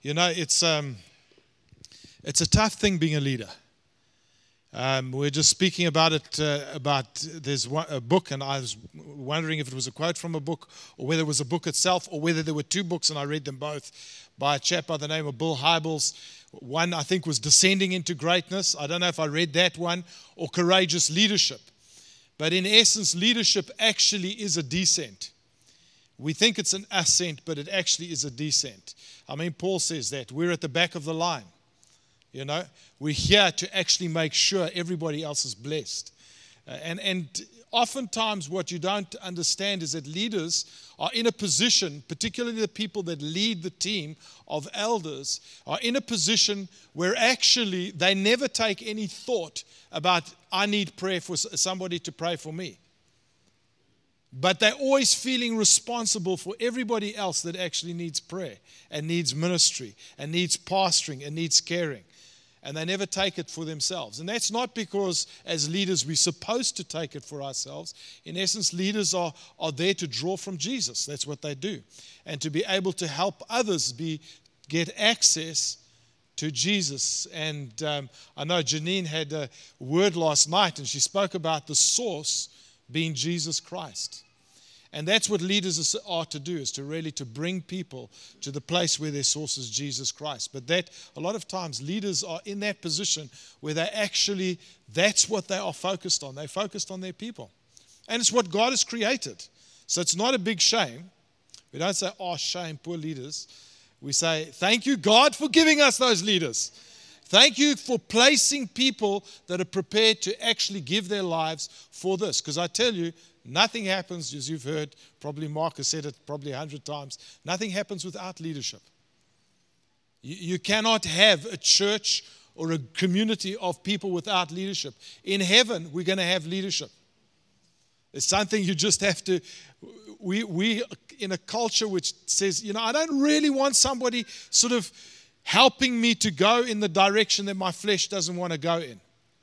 It's a tough thing being a leader. We're just speaking about it, there's a book, and I was wondering if it was a quote from a book, or whether it was a book itself, or whether there were two books, and I read them both, by a chap by the name of Bill Hybels. One, I think, was Descending into Greatness. I don't know if I read that one, or Courageous Leadership. But in essence, leadership actually is a descent. We think it's an ascent, but it actually is a descent. I mean, Paul says that. We're at the back of the line. We're here to actually make sure everybody else is blessed. And oftentimes what you don't understand is that leaders are in a position, particularly the people that lead the team of elders, are in a position where actually they never take any thought about, I need prayer for somebody to pray for me. But they're always feeling responsible for everybody else that actually needs prayer and needs ministry and needs pastoring and needs caring. And they never take it for themselves. And that's not because as leaders we're supposed to take it for ourselves. In essence, leaders are there to draw from Jesus. That's what they do. And to be able to help others get access to Jesus. And I know Janine had a word last night, and she spoke about the source being Jesus Christ. And that's what leaders are to do, is to really to bring people to the place where their source is Jesus Christ. But that a lot of times leaders are in that position where that's what they are focused on. They're focused on their people. And it's what God has created. So it's not a big shame. We don't say, oh, shame, poor leaders. We say, thank you, God, for giving us those leaders. Thank you for placing people that are prepared to actually give their lives for this. Because I tell you, nothing happens, as you've heard, probably Mark has said it probably 100 times, nothing happens without leadership. You cannot have a church or a community of people without leadership. In heaven, we're going to have leadership. It's something you just have to, we in a culture which says, I don't really want somebody sort of helping me to go in the direction that my flesh doesn't want to go in.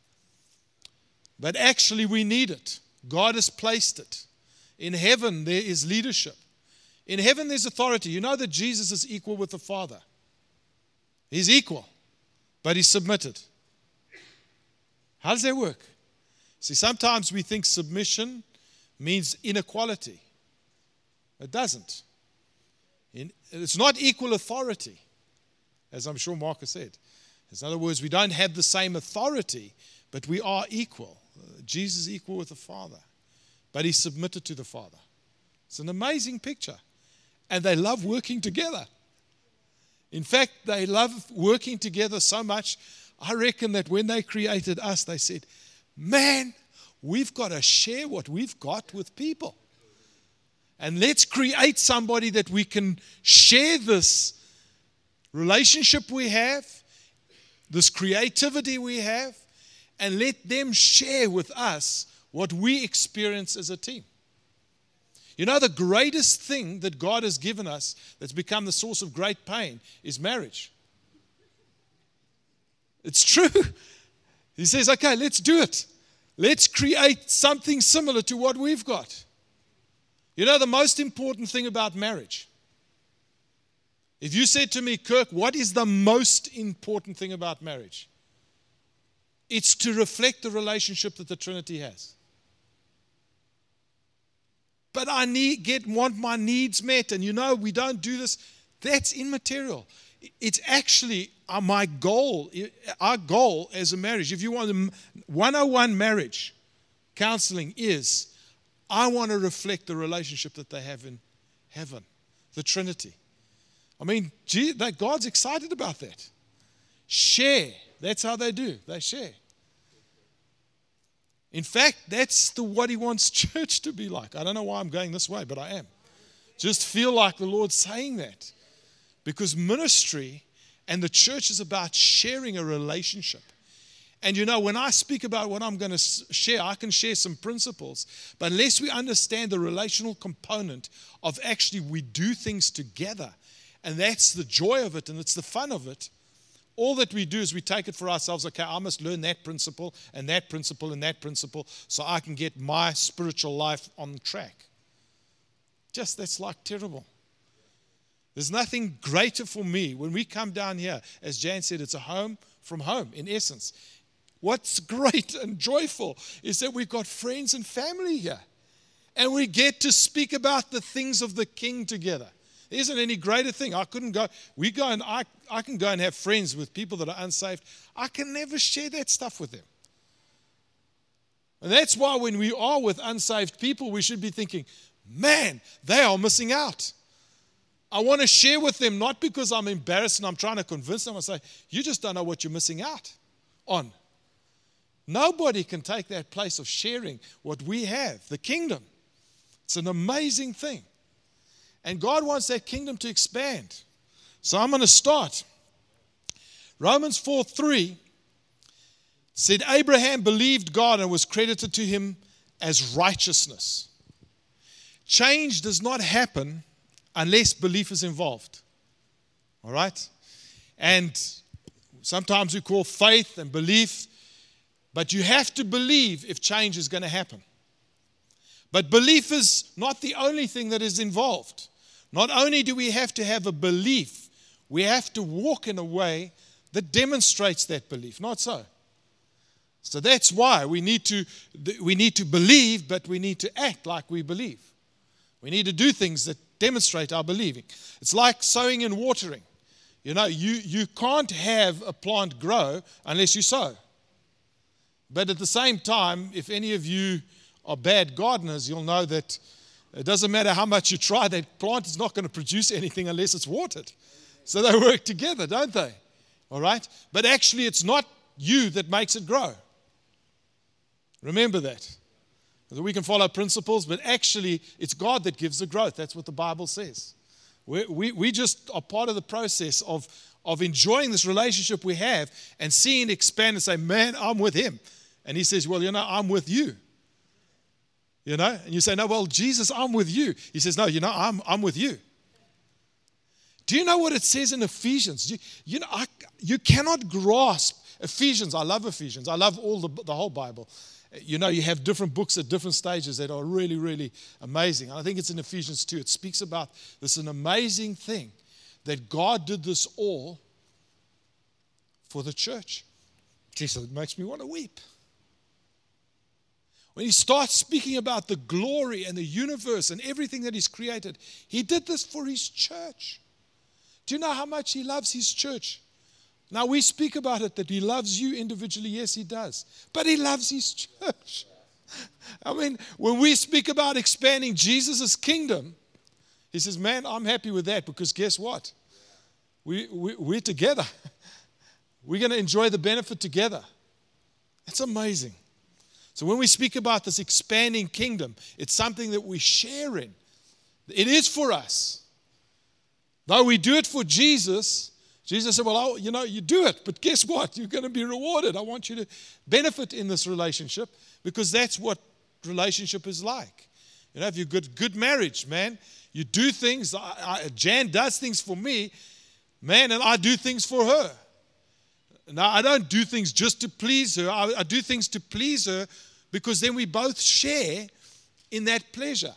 But actually we need it. God has placed it. In heaven, there is leadership. In heaven, there's authority. You know that Jesus is equal with the Father. He's equal, but he's submitted. How does that work? See, sometimes we think submission means inequality. It doesn't. It's not equal authority, as I'm sure Mark has said. In other words, we don't have the same authority, but we are equal. Jesus is equal with the Father, but he's submitted to the Father. It's an amazing picture. And they love working together. In fact, they love working together so much, I reckon that when they created us, they said, man, we've got to share what we've got with people. And let's create somebody that we can share this relationship we have, this creativity we have, and let them share with us what we experience as a team. The greatest thing that God has given us that's become the source of great pain is marriage. It's true. He says, okay, let's do it. Let's create something similar to what we've got. The most important thing about marriage. If you said to me, Kirk, what is the most important thing about marriage? It's to reflect the relationship that the Trinity has. But I want my needs met, and we don't do this. That's immaterial. It's actually my goal, our goal as a marriage. If you want a 101 marriage counseling is, I want to reflect the relationship that they have in heaven, the Trinity. I mean, God's excited about that. Share. That's how they do. They share. In fact, that's what he wants church to be like. I don't know why I'm going this way, but I am. Just feel like the Lord's saying that. Because ministry and the church is about sharing a relationship. And when I speak about what I'm going to share, I can share some principles. But unless we understand the relational component of actually we do things together, and that's the joy of it and it's the fun of it, all that we do is we take it for ourselves. Okay, I must learn that principle and that principle and that principle so I can get my spiritual life on track. That's like terrible. There's nothing greater for me when we come down here. As Jan said, it's a home from home, in essence. What's great and joyful is that we've got friends and family here. And we get to speak about the things of the King together. There isn't any greater thing. I can go and have friends with people that are unsaved. I can never share that stuff with them. And that's why when we are with unsaved people, we should be thinking, man, they are missing out. I want to share with them, not because I'm embarrassed and I'm trying to convince them. I say, you just don't know what you're missing out on. Nobody can take that place of sharing what we have, the kingdom. It's an amazing thing. And God wants that kingdom to expand. So I'm going to start. Romans 4:3 said, Abraham believed God and was credited to him as righteousness. Change does not happen unless belief is involved. All right? And sometimes we call faith and belief, but you have to believe if change is going to happen. But belief is not the only thing that is involved. Not only do we have to have a belief, we have to walk in a way that demonstrates that belief. Not so. So that's why we need to believe, but we need to act like we believe. We need to do things that demonstrate our believing. It's like sowing and watering. You know, you can't have a plant grow unless you sow. But at the same time, if any of you are bad gardeners, you'll know that it doesn't matter how much you try, that plant is not going to produce anything unless it's watered. So they work together, don't they? All right? But actually, it's not you that makes it grow. Remember that. We can follow principles, but actually, it's God that gives the growth. That's what the Bible says. We just are part of the process of enjoying this relationship we have and seeing it expand and say, man, I'm with him. And he says, well, I'm with you. And you say, no, well, Jesus, I'm with you. He says, no, I'm with you. Do you know what it says in Ephesians? You cannot grasp Ephesians. I love Ephesians. I love the whole Bible. You have different books at different stages that are really, really amazing. And I think it's in Ephesians 2. It speaks about this an amazing thing that God did this all for the church. Jesus, it makes me want to weep. When he starts speaking about the glory and the universe and everything that he's created, he did this for his church. Do you know how much he loves his church? Now, we speak about it, that he loves you individually. Yes, he does. But he loves his church. I mean, when we speak about expanding Jesus' kingdom, he says, man, I'm happy with that because guess what? We're together. We're going to enjoy the benefit together. It's amazing. So when we speak about this expanding kingdom, it's something that we share in. It is for us. Though we do it for Jesus, Jesus said, well, you do it, but guess what? You're going to be rewarded. I want you to benefit in this relationship because that's what relationship is like. If you've got good marriage, man, you do things. Jan does things for me, man, and I do things for her. Now, I don't do things just to please her. I do things to please her because then we both share in that pleasure.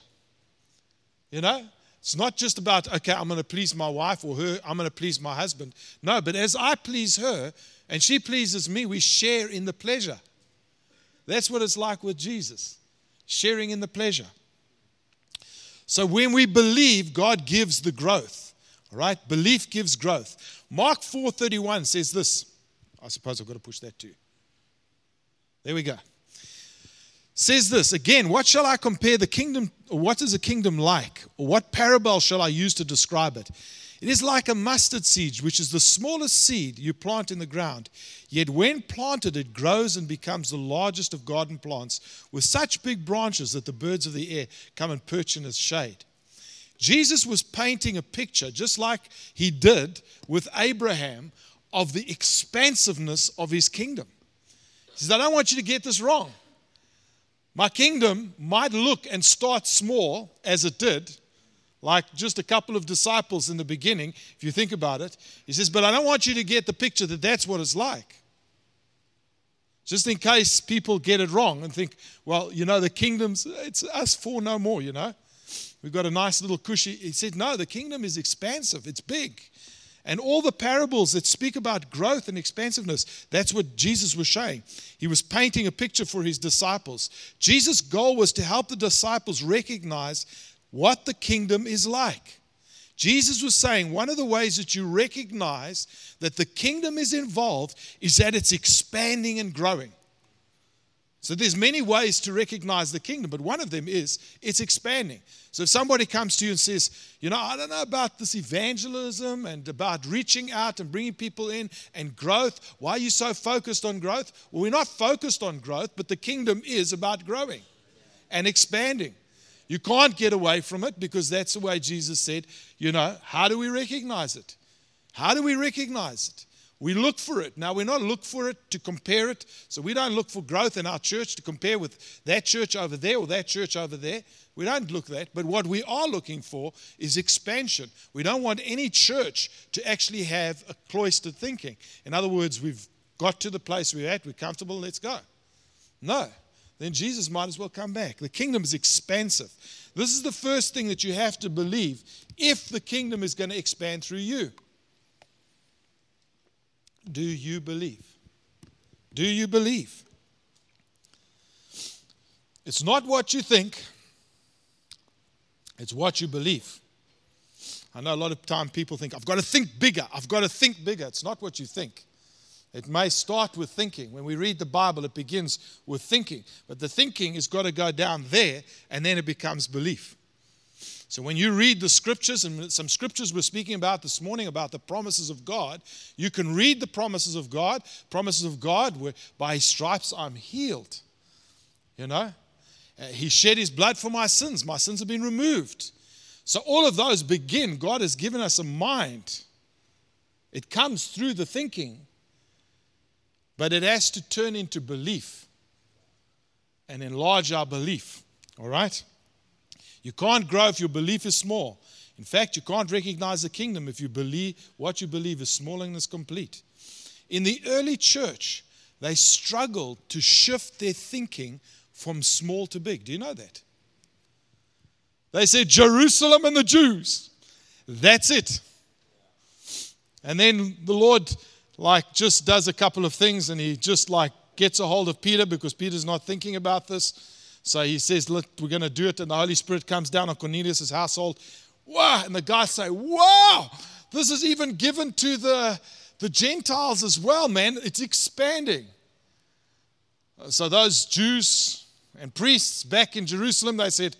It's not just about, okay, I'm going to please my wife or her, I'm going to please my husband. No, but as I please her and she pleases me, we share in the pleasure. That's what it's like with Jesus, sharing in the pleasure. So when we believe, God gives the growth. All right? Belief gives growth. Mark 4:31 says this. I suppose I've got to push that too. There we go. Says this, again, what shall I compare the kingdom, or what is a kingdom like? Or what parable shall I use to describe it? It is like a mustard seed, which is the smallest seed you plant in the ground. Yet when planted, it grows and becomes the largest of garden plants with such big branches that the birds of the air come and perch in its shade. Jesus was painting a picture, just like he did with Abraham, of the expansiveness of his kingdom. He says, I don't want you to get this wrong. My kingdom might look and start small, as it did, like just a couple of disciples in the beginning, if you think about it. He says, but I don't want you to get the picture that that's what it's like. Just in case people get it wrong and think, well, the kingdom's, it's us four no more, We've got a nice little cushy. He said, no, the kingdom is expansive. It's big. And all the parables that speak about growth and expansiveness, that's what Jesus was showing. He was painting a picture for his disciples. Jesus' goal was to help the disciples recognize what the kingdom is like. Jesus was saying one of the ways that you recognize that the kingdom is involved is that it's expanding and growing. So there's many ways to recognize the kingdom, but one of them is it's expanding. So if somebody comes to you and says, I don't know about this evangelism and about reaching out and bringing people in and growth, why are you so focused on growth? Well, we're not focused on growth, but the kingdom is about growing and expanding. You can't get away from it because that's the way Jesus said, how do we recognize it? How do we recognize it? We look for it. Now, we're not looking for it to compare it. So we don't look for growth in our church to compare with that church over there or that church over there. We don't look that. But what we are looking for is expansion. We don't want any church to actually have a cloistered thinking. In other words, we've got to the place we're at, we're comfortable, let's go. No. Then Jesus might as well come back. The kingdom is expansive. This is the first thing that you have to believe if the kingdom is going to expand through you. Do you believe? Do you believe? It's not what you think. It's what you believe. I know a lot of time people think, I've got to think bigger. I've got to think bigger. It's not what you think. It may start with thinking. When we read the Bible, it begins with thinking. But the thinking has got to go down there, and then it becomes belief. So when you read the scriptures, and some scriptures we're speaking about this morning about the promises of God, you can read the promises of God where by his stripes I'm healed. He shed his blood for my sins have been removed. So all of those begin, God has given us a mind. It comes through the thinking, but it has to turn into belief and enlarge our belief, all right? You can't grow if your belief is small. In fact, you can't recognize the kingdom if you believe what you believe is small and is complete. In the early church, they struggled to shift their thinking from small to big. Do you know that? They said, Jerusalem and the Jews. That's it. And then the Lord just does a couple of things, and he just gets a hold of Peter because Peter's not thinking about this. So he says, look, we're going to do it. And the Holy Spirit comes down on Cornelius' household. Wow! And the guys say, wow! This is even given to the Gentiles as well, man. It's expanding. So those Jews and priests back in Jerusalem, they said,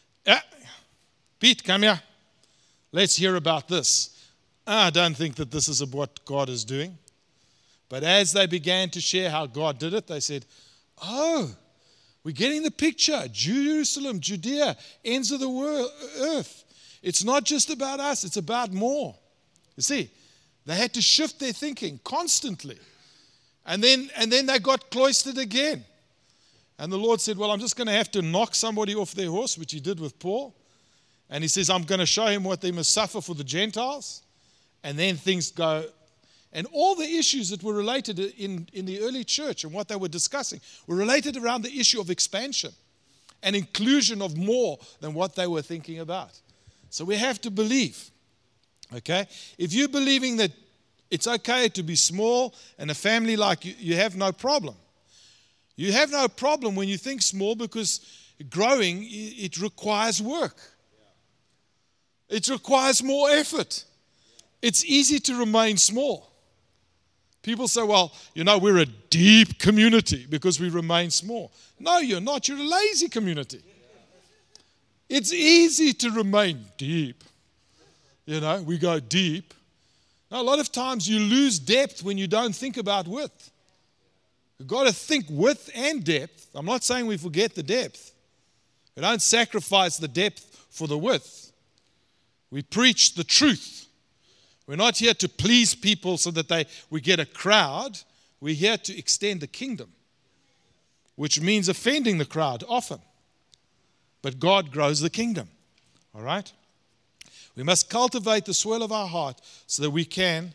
Pete, come here. Let's hear about this. I don't think that this is what God is doing. But as they began to share how God did it, they said, we're getting the picture. Jerusalem, Judea, ends of the world, earth. It's not just about us, it's about more. You see, they had to shift their thinking constantly. And then they got cloistered again. And the Lord said, well, I'm just going to have to knock somebody off their horse, which he did with Paul. And he says, I'm going to show him what they must suffer for the Gentiles. And then things go. And all the issues that were related in the early church and what they were discussing were related around the issue of expansion and inclusion of more than what they were thinking about. So we have to believe, okay? If you're believing that it's okay to be small and a family like you have no problem. You have no problem when you think small because growing, it requires work. It requires more effort. It's easy to remain small. People say, well, we're a deep community because we remain small. No, you're not. You're a lazy community. It's easy to remain deep. We go deep. Now, a lot of times you lose depth when you don't think about width. You've got to think width and depth. I'm not saying we forget the depth. We don't sacrifice the depth for the width. We preach the truth. We're not here to please people so that we get a crowd. We're here to extend the kingdom, which means offending the crowd often. But God grows the kingdom. All right? We must cultivate the soil of our heart so that we can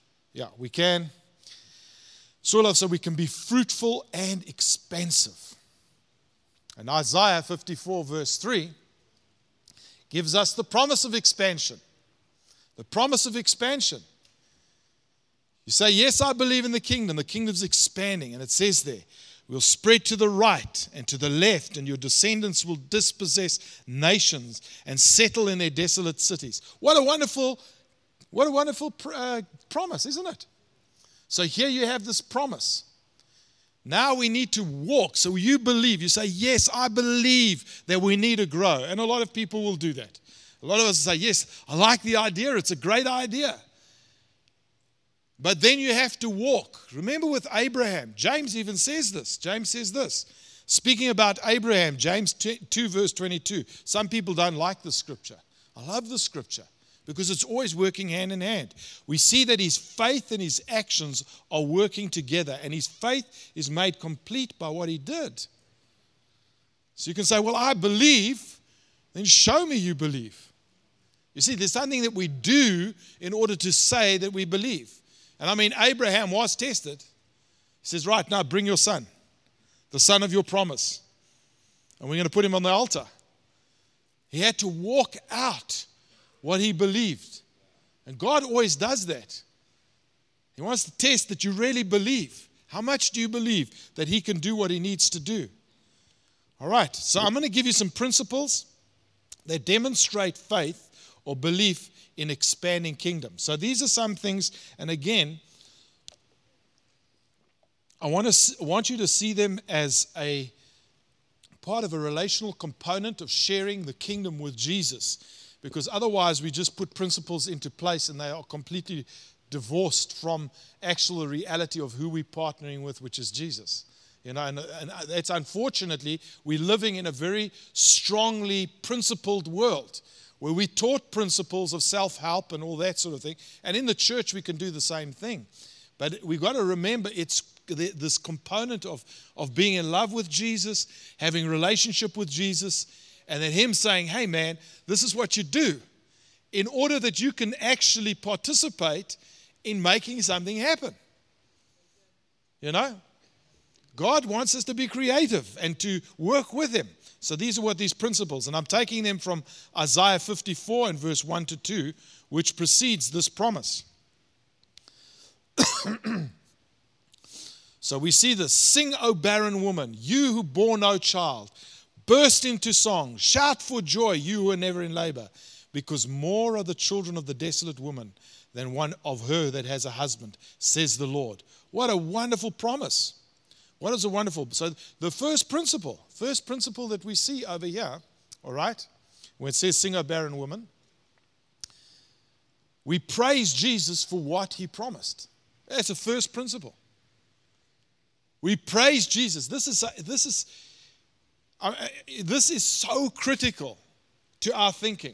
so we can be fruitful and expansive. In Isaiah 54 verse 3, gives us the promise of expansion. The promise of expansion. You say, yes, I believe in the kingdom. The kingdom's expanding. And it says there, we'll spread to the right and to the left, and your descendants will dispossess nations and settle in their desolate cities. What a wonderful promise, isn't it? So here you have this promise. Now we need to walk. So you believe. You say, yes, I believe that we need to grow. And a lot of people will do that. A lot of us say, yes, I like the idea. It's a great idea. But then you have to walk. Remember with Abraham, James even says this. James says this. Speaking about Abraham, James 2 verse 22. Some people don't like the scripture. I love the scripture because it's always working hand in hand. We see that his faith and his actions are working together, and his faith is made complete by what he did. So you can say, well, I believe. Then show me you believe. You see, there's something that we do in order to say that we believe. And I mean, Abraham was tested. He says, right, now bring your son, the son of your promise. And we're going to put him on the altar. He had to walk out what he believed. And God always does that. He wants to test that you really believe. How much do you believe that he can do what he needs to do? All right, so I'm going to give you some principles that demonstrate faith or belief in expanding kingdom. So these are some things, and again, I want you to see them as a part of a relational component of sharing the kingdom with Jesus, because otherwise we just put principles into place and they are completely divorced from actual reality of who we're partnering with, which is Jesus. You know, and it's unfortunately, we're living in a very strongly principled world where we taught principles of self-help and all that sort of thing. And in the church, we can do the same thing. But we've got to remember it's this component of being in love with Jesus, having a relationship with Jesus, and then him saying, hey, man, this is what you do in order that you can actually participate in making something happen. You know? God wants us to be creative and to work with him. So these are what these principles, and I'm taking them from Isaiah 54 and verse 1 to 2, which precedes this promise. So we see this. Sing, O barren woman, you who bore no child. Burst into song. Shout for joy, you who are never in labor, because more are the children of the desolate woman than one of her that has a husband, says the Lord. What a wonderful promise. What is a wonderful... So the first principle that we see over here, all right, when it says, sing, O barren woman, we praise Jesus for what he promised. That's the first principle. We praise Jesus. This is so critical to our thinking.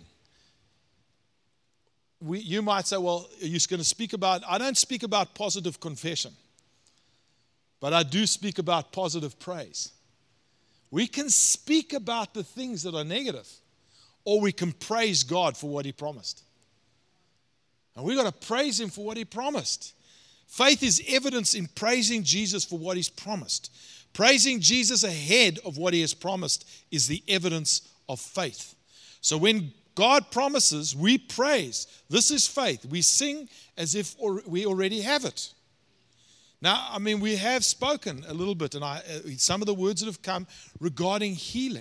You might say, well, are you going to speak about... I don't speak about positive confession. But I do speak about positive praise. We can speak about the things that are negative, or we can praise God for what he promised. And we've got to praise him for what he promised. Faith is evidence in praising Jesus for what he's promised. Praising Jesus ahead of what he has promised is the evidence of faith. So when God promises, we praise. This is faith. We sing as if we already have it. Now, I mean, we have spoken a little bit, and some of the words that have come regarding healing.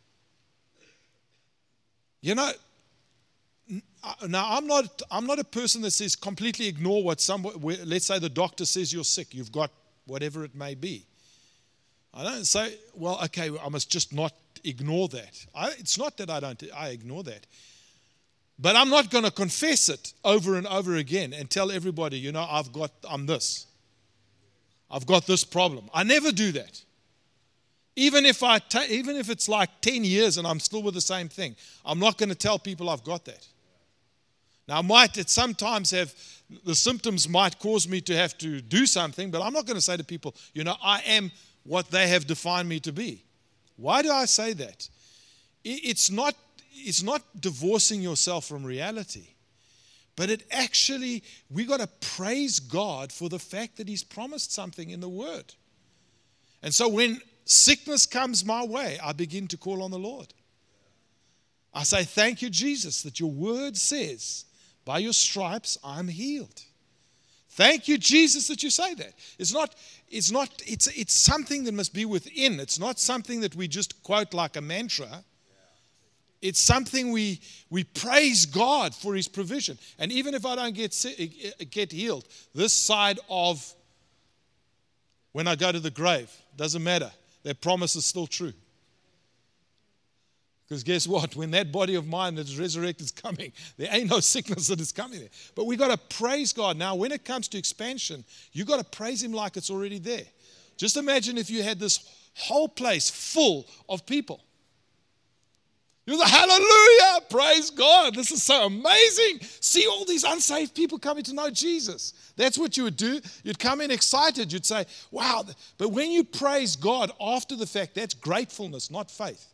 You know, now I'm not a person that says completely ignore what let's say the doctor says you're sick, you've got whatever it may be. I don't say, well, okay, I must just not ignore that. It's not that I ignore that. But I'm not going to confess it over and over again and tell everybody, you know, I'm this. I've got this problem. I never do that. Even if it's like 10 years and I'm still with the same thing, I'm not going to tell people I've got that. Now, sometimes the symptoms might cause me to have to do something, but I'm not going to say to people, you know, I am what they have defined me to be. Why do I say that? It's not divorcing yourself from reality. But we got to praise God for the fact that he's promised something in the word. And so when sickness comes my way, I begin to call on the Lord. I say, thank you, Jesus, that your word says, by your stripes I'm healed. Thank you, Jesus, that you say that. It's something that must be within. It's not something that we just quote like a mantra. It's something we praise God for his provision. And even if I don't get healed, this side of when I go to the grave, doesn't matter. That promise is still true. Because guess what? When that body of mine that is resurrected is coming, there ain't no sickness that is coming there. But we got to praise God. Now, when it comes to expansion, you got to praise him like it's already there. Just imagine if you had this whole place full of people. You're like, hallelujah, praise God. This is so amazing. See all these unsaved people coming to know Jesus. That's what you would do. You'd come in excited. You'd say, wow. But when you praise God after the fact, that's gratefulness, not faith.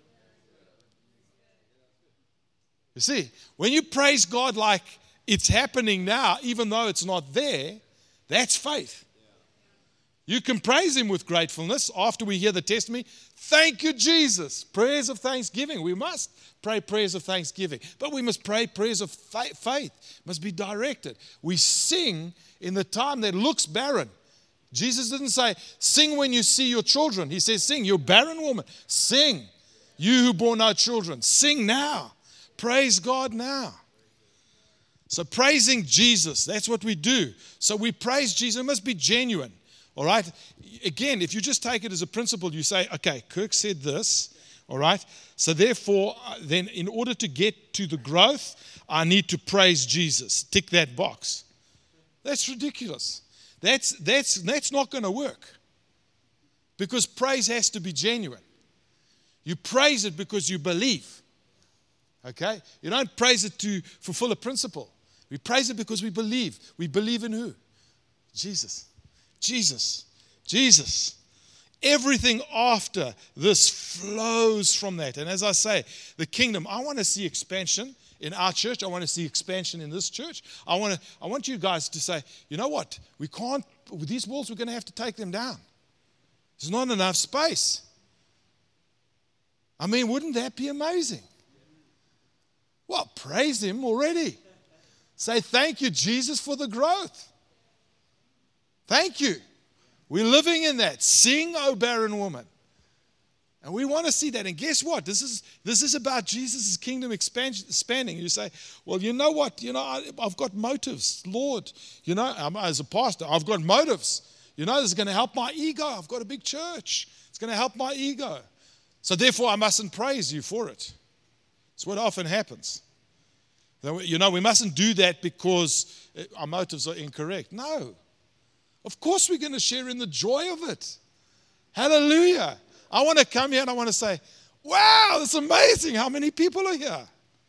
You see, when you praise God like it's happening now, even though it's not there, that's faith. You can praise him with gratefulness after we hear the testimony. Thank you, Jesus. Prayers of thanksgiving. We must pray prayers of thanksgiving. But we must pray prayers of faith. Must be directed. We sing in the time that looks barren. Jesus didn't say, sing when you see your children. He says, sing, you barren woman. Sing, you who bore no children. Sing now. Praise God now. So praising Jesus, that's what we do. So we praise Jesus. It must be genuine. All right? Again, if you just take it as a principle, you say, okay, Kirk said this. All right? So therefore, then in order to get to the growth, I need to praise Jesus. Tick that box. That's ridiculous. That's not going to work. Because praise has to be genuine. You praise it because you believe. Okay? You don't praise it to fulfill a principle. We praise it because we believe. We believe in who? Jesus. Jesus. Jesus. Everything after this flows from that. And as I say, the kingdom, I want to see expansion in our church. I want to see expansion in this church. I want you guys to say, you know what? We can't, with these walls, we're going to have to take them down. There's not enough space. I mean, wouldn't that be amazing? Well, praise him already. Say, thank you, Jesus, for the growth. Thank you. We're living in that. Sing, O barren woman. And we want to see that. And guess what? This is about Jesus' kingdom expanding. You say, well, you know what? I've got motives. Lord, as a pastor, I've got motives. This is going to help my ego. I've got a big church. It's going to help my ego. So therefore, I mustn't praise you for it. It's what often happens. We mustn't do that because our motives are incorrect. No. Of course we're going to share in the joy of it. Hallelujah. I want to come here and I want to say, wow, it's amazing how many people are here.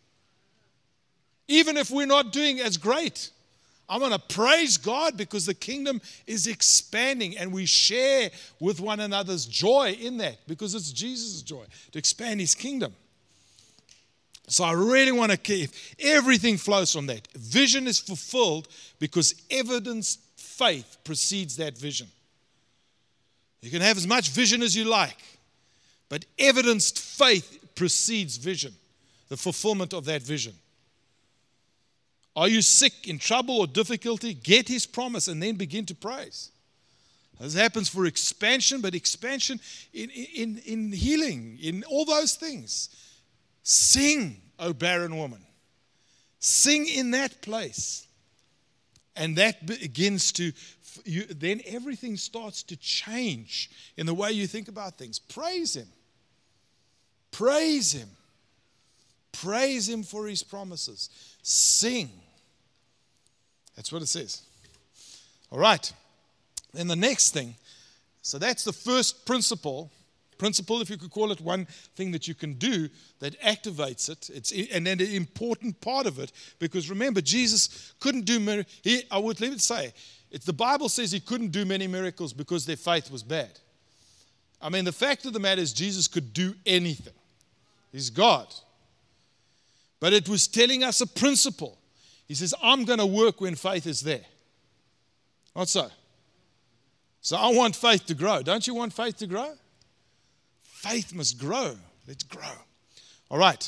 Even if we're not doing as great, I want to praise God because the kingdom is expanding and we share with one another's joy in that because it's Jesus' joy to expand his kingdom. So I really want to keep, everything flows from that. Vision is fulfilled because evidenced faith precedes that vision. You can have as much vision as you like, but evidenced faith precedes vision, the fulfillment of that vision. Are you sick, in trouble or difficulty? Get his promise and then begin to praise. This happens for expansion, but expansion in healing, in all those things. Sing, O barren woman. Sing in that place. And that begins to, then everything starts to change in the way you think about things. Praise him. Praise him. Praise him for his promises. Sing. That's what it says. All right. Then the next thing. So that's the first principle, if you could call it, one thing that you can do that activates it. And then the important part of it, because remember, Jesus couldn't do miracles. The Bible says he couldn't do many miracles because their faith was bad. I mean, the fact of the matter is Jesus could do anything. He's God. But it was telling us a principle. He says, I'm going to work when faith is there. Not so. So I want faith to grow. Don't you want faith to grow? Faith must grow. Let's grow. All right.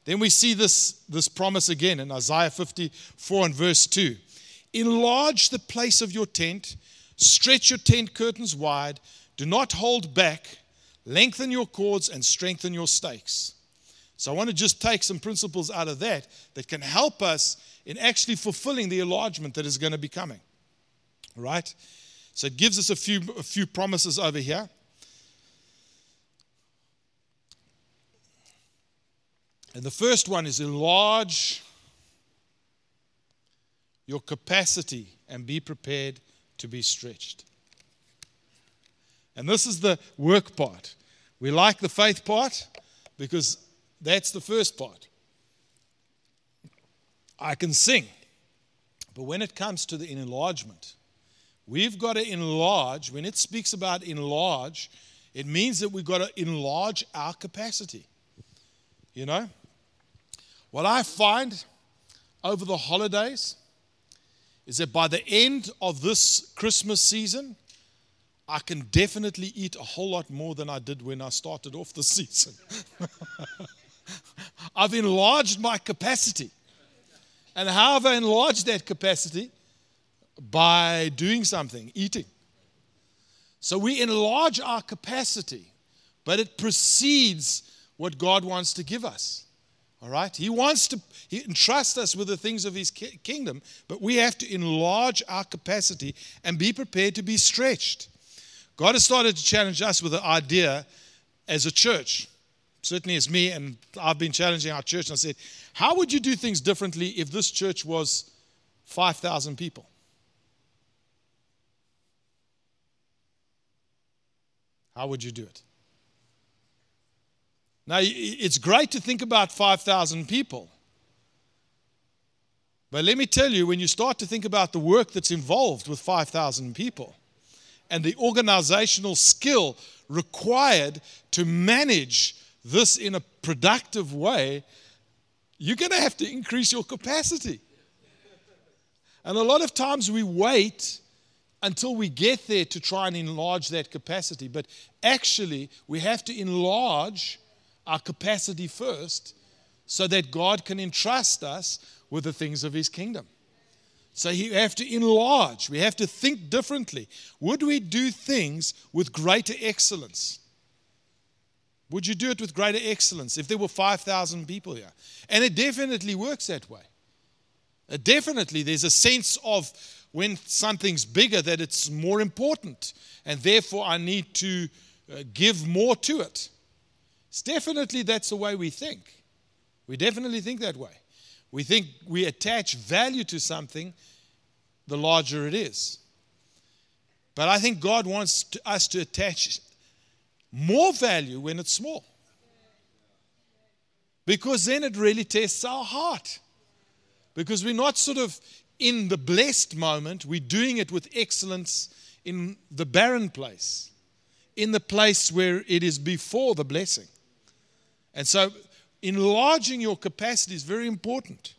then we see this promise again in Isaiah 54 and verse 2. Enlarge the place of your tent, stretch your tent curtains wide, do not hold back, lengthen your cords and strengthen your stakes. So I want to just take some principles out of that can help us in actually fulfilling the enlargement that is going to be coming. All right? So it gives us a few promises over here. And the first one is enlarge your capacity and be prepared to be stretched. And this is the work part. We like the faith part because that's the first part. I can sing, but when it comes to the enlargement, we've got to enlarge. When it speaks about enlarge, it means that we've got to enlarge our capacity. You know? What I find over the holidays is that by the end of this Christmas season, I can definitely eat a whole lot more than I did when I started off the season. I've enlarged my capacity. And how have I enlarged that capacity? By doing something, eating. So we enlarge our capacity, but it precedes what God wants to give us. All right? He entrusts us with the things of His kingdom, but we have to enlarge our capacity and be prepared to be stretched. God has started to challenge us with the idea as a church. Certainly as me, and I've been challenging our church, and I said, how would you do things differently if this church was 5,000 people? How would you do it? Now, it's great to think about 5,000 people. But let me tell you, when you start to think about the work that's involved with 5,000 people and the organizational skill required to manage this in a productive way, you're going to have to increase your capacity. And a lot of times we wait until we get there to try and enlarge that capacity. But actually, we have to enlarge our capacity first so that God can entrust us with the things of His kingdom. So you have to enlarge. We have to think differently. Would we do things with greater excellence? Would you do it with greater excellence if there were 5,000 people here? And it definitely works that way. Definitely, there's a sense of when something's bigger that it's more important, and therefore I need to give more to it. It's definitely that's the way we think. We definitely think that way. We think we attach value to something the larger it is. But I think God wants us to attach more value when it's small. Because then it really tests our heart. Because we're not sort of in the blessed moment, we're doing it with excellence in the barren place, in the place where it is before the blessing. And so enlarging your capacity is very important.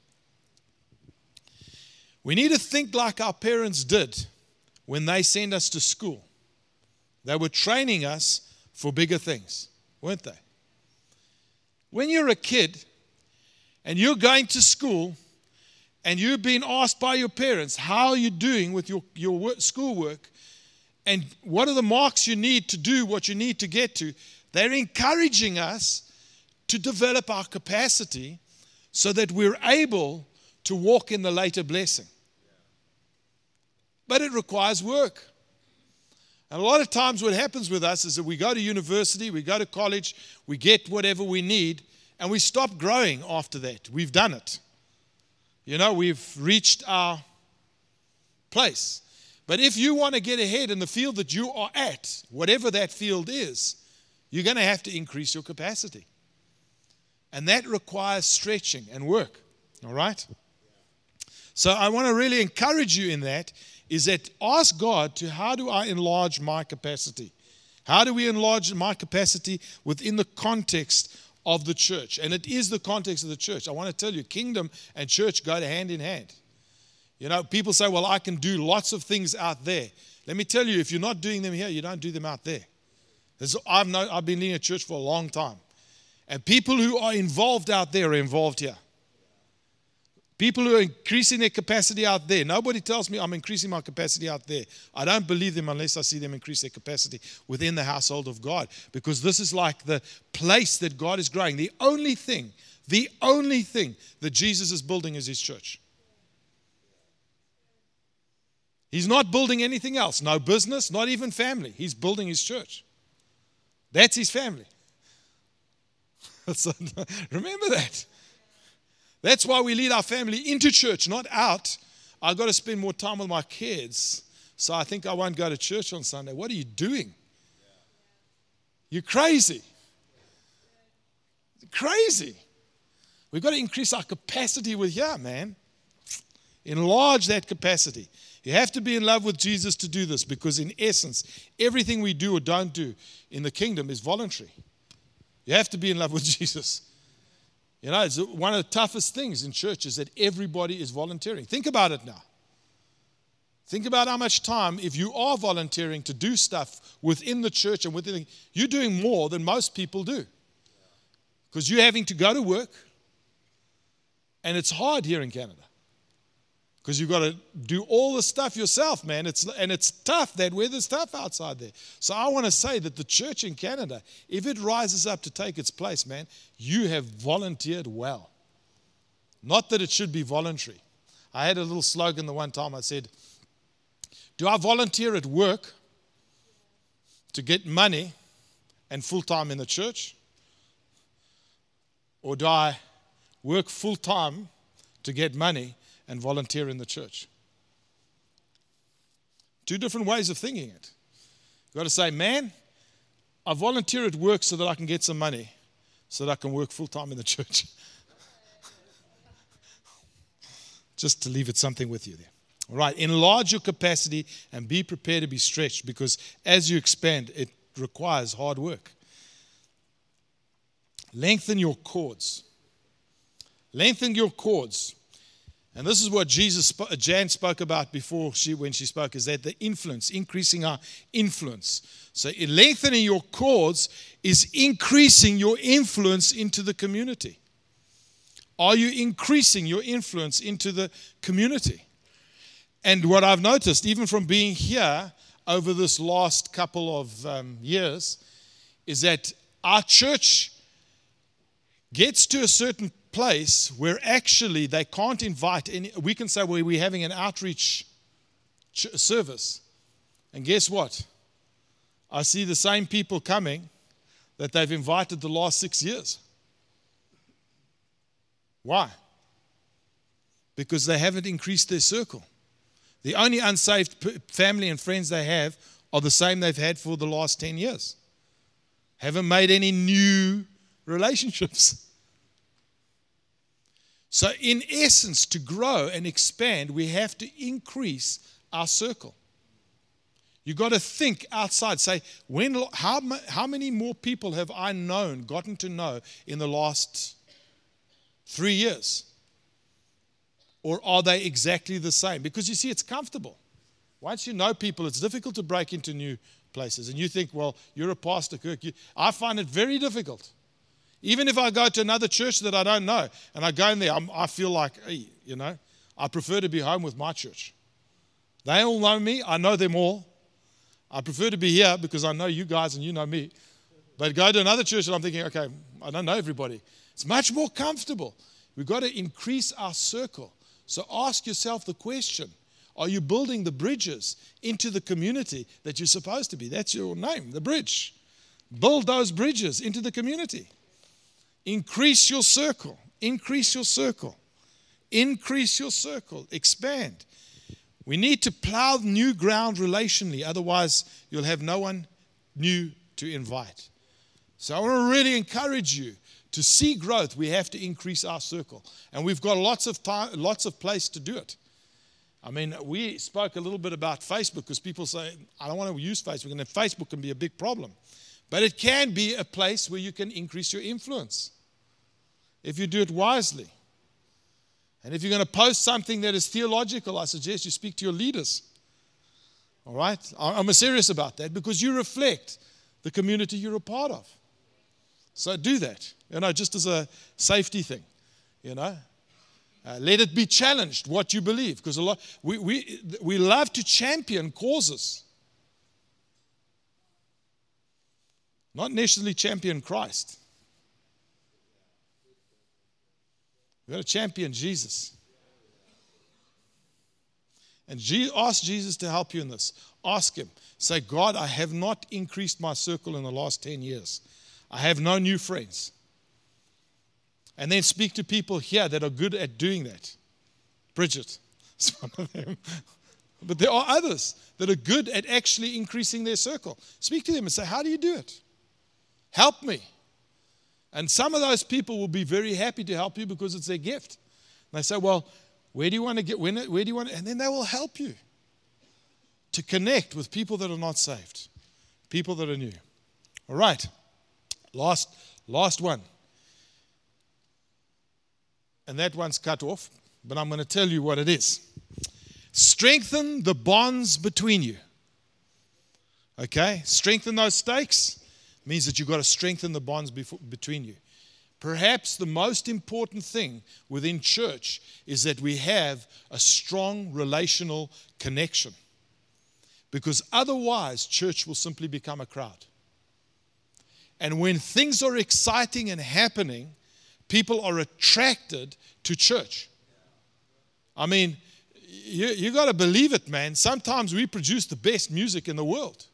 We need to think like our parents did when they sent us to school. They were training us for bigger things, weren't they? When you're a kid and you're going to school and you've been asked by your parents, how are you doing with your schoolwork and what are the marks you need to do what you need to get to, they're encouraging us to develop our capacity so that we're able to walk in the later blessing. But it requires work. And a lot of times what happens with us is that we go to university, we go to college, we get whatever we need, and we stop growing after that. We've done it. You know, we've reached our place. But if you want to get ahead in the field that you are at, whatever that field is, you're going to have to increase your capacity. And that requires stretching and work. All right? So I want to really encourage you in that, is that ask God to, how do I enlarge my capacity? How do we enlarge my capacity within the context of the church? And it is the context of the church. I want to tell you, kingdom and church go hand in hand. You know, people say, well, I can do lots of things out there. Let me tell you, if you're not doing them here, you don't do them out there. I've been leading a church for a long time. And people who are involved out there are involved here. People who are increasing their capacity out there. Nobody tells me I'm increasing my capacity out there. I don't believe them unless I see them increase their capacity within the household of God. Because this is like the place that God is growing. The only thing that Jesus is building is his church. He's not building anything else. No business, not even family. He's building his church. That's his family. So, remember that. That's why we lead our family into church, not out. I've got to spend more time with my kids, so I think I won't go to church on Sunday. What are you doing? You're crazy. Crazy. We've got to increase our capacity with here, man. Enlarge that capacity. You have to be in love with Jesus to do this, because in essence, everything we do or don't do in the kingdom is voluntary. You have to be in love with Jesus. You know, it's one of the toughest things in church is that everybody is volunteering. Think about it now. Think about how much time, if you are volunteering to do stuff within the church and within, you're doing more than most people do. Because you're having to go to work, and it's hard here in Canada. Because you've got to do all the stuff yourself, man. It's tough. That weather's tough outside there. So I want to say that the church in Canada, if it rises up to take its place, man, you have volunteered well. Not that it should be voluntary. I had a little slogan the one time. I said, do I volunteer at work to get money and full-time in the church? Or do I work full-time to get money and volunteer in the church? Two different ways of thinking it. You've got to say, man, I volunteer at work so that I can get some money, so that I can work full-time in the church. Just to leave it something with you there. All right, enlarge your capacity and be prepared to be stretched, because as you expand, it requires hard work. Lengthen your cords. Lengthen your cords. And this is what Jan spoke about before when she spoke, is that the influence, increasing our influence. So lengthening your cords is increasing your influence into the community. Are you increasing your influence into the community? And what I've noticed, even from being here over this last couple of years, is that our church gets to a certain place where actually they can't invite any. We can say, well, we're having an outreach service, and guess what? I see the same people coming that they've invited the last 6 years. Why? Because they haven't increased their circle. The only unsaved family and friends they have are the same they've had for the last 10 years. Haven't made any new relationships. So in essence, to grow and expand, we have to increase our circle. You've got to think outside. Say, how many more people have I gotten to know in the last 3 years? Or are they exactly the same? Because you see, it's comfortable. Once you know people, it's difficult to break into new places. And you think, well, you're a pastor, Kirk. I find it very difficult. Even if I go to another church that I don't know, and I go in there, I feel like, hey, I prefer to be home with my church. They all know me. I know them all. I prefer to be here because I know you guys and you know me. But go to another church and I'm thinking, okay, I don't know everybody. It's much more comfortable. We've got to increase our circle. So ask yourself the question, are you building the bridges into the community that you're supposed to be? That's your name, the bridge. Build those bridges into the community. Increase your circle. Increase your circle. Increase your circle. Expand. We need to plow new ground relationally. Otherwise, you'll have no one new to invite. So I want to really encourage you. To see growth, we have to increase our circle. And we've got lots of time, lots of place to do it. I mean, we spoke a little bit about Facebook because people say, I don't want to use Facebook. And Facebook can be a big problem. But it can be a place where you can increase your influence if you do it wisely. And if you're going to post something that is theological, I suggest you speak to your leaders. All right? I'm serious about that because you reflect the community you're a part of. So do that, just as a safety thing, Let it be challenged what you believe, because we love to champion causes, not necessarily champion Christ. We've got to champion Jesus. And ask Jesus to help you in this. Ask him. Say, God, I have not increased my circle in the last 10 years. I have no new friends. And then speak to people here that are good at doing that. Bridget is one of them. But there are others that are good at actually increasing their circle. Speak to them and say, how do you do it? Help me. And some of those people will be very happy to help you because it's their gift. And they say, well, where do you want to get? Where do you want to? And then they will help you to connect with people that are not saved, people that are new. All right. Last one. And that one's cut off, but I'm going to tell you what it is. Strengthen the bonds between you. Okay? Strengthen those stakes means that you've got to strengthen the bonds between you. Perhaps the most important thing within church is that we have a strong relational connection. Because otherwise, church will simply become a crowd. And when things are exciting and happening, people are attracted to church. I mean, you got to believe it, man. Sometimes we produce the best music in the world.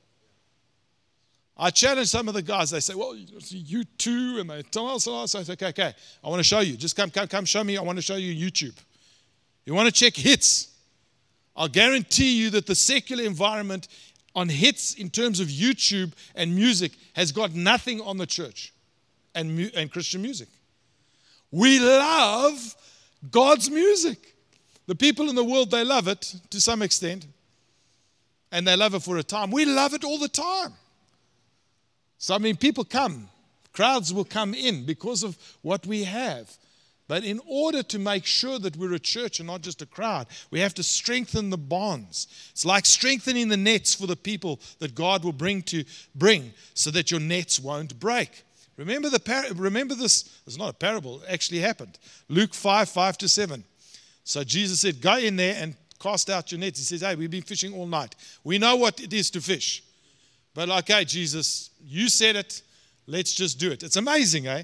I challenge some of the guys. They say, well, you too. And they tell us, I say, okay. I want to show you. Just come show me. I want to show you YouTube. You want to check hits? I'll guarantee you that the secular environment on hits in terms of YouTube and music has got nothing on the church and Christian music. We love God's music. The people in the world, they love it to some extent. And they love it for a time. We love it all the time. So, people come. Crowds will come in because of what we have. But in order to make sure that we're a church and not just a crowd, we have to strengthen the bonds. It's like strengthening the nets for the people that God will bring so that your nets won't break. Remember this. It's not a parable. It actually happened. Luke 5:5-7. So Jesus said, go in there and cast out your nets. He says, hey, we've been fishing all night. We know what it is to fish. But okay, Jesus, you said it. Let's just do it. It's amazing, eh?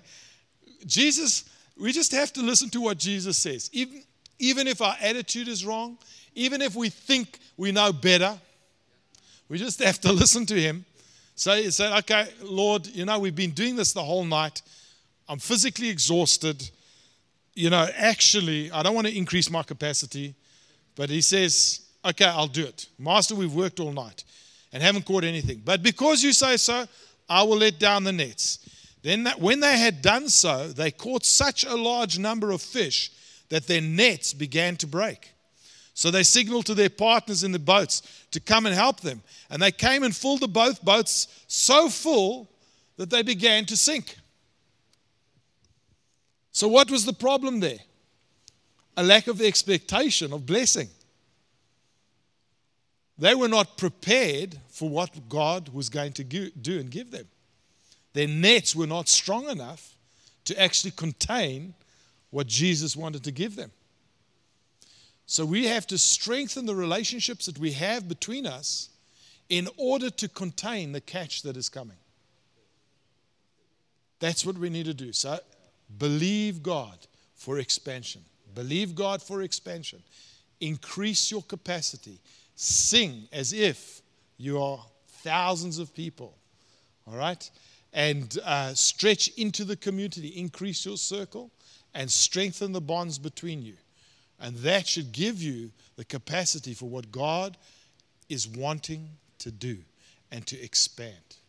We just have to listen to what Jesus says. Even if our attitude is wrong, even if we think we know better, we just have to listen to him. So you say, okay, Lord, we've been doing this the whole night. I'm physically exhausted. Actually, I don't want to increase my capacity. But he says, okay, I'll do it. Master, we've worked all night and haven't caught anything. But because you say so, I will let down the nets. Then when they had done so, they caught such a large number of fish that their nets began to break. So they signaled to their partners in the boats to come and help them. And they came and filled the boats so full that they began to sink. So what was the problem there? A lack of expectation of blessing. They were not prepared for what God was going to do and give them. Their nets were not strong enough to actually contain what Jesus wanted to give them. So we have to strengthen the relationships that we have between us in order to contain the catch that is coming. That's what we need to do. So believe God for expansion. Believe God for expansion. Increase your capacity. Sing as if you are thousands of people. All right? And stretch into the community. Increase your circle and strengthen the bonds between you. And that should give you the capacity for what God is wanting to do and to expand.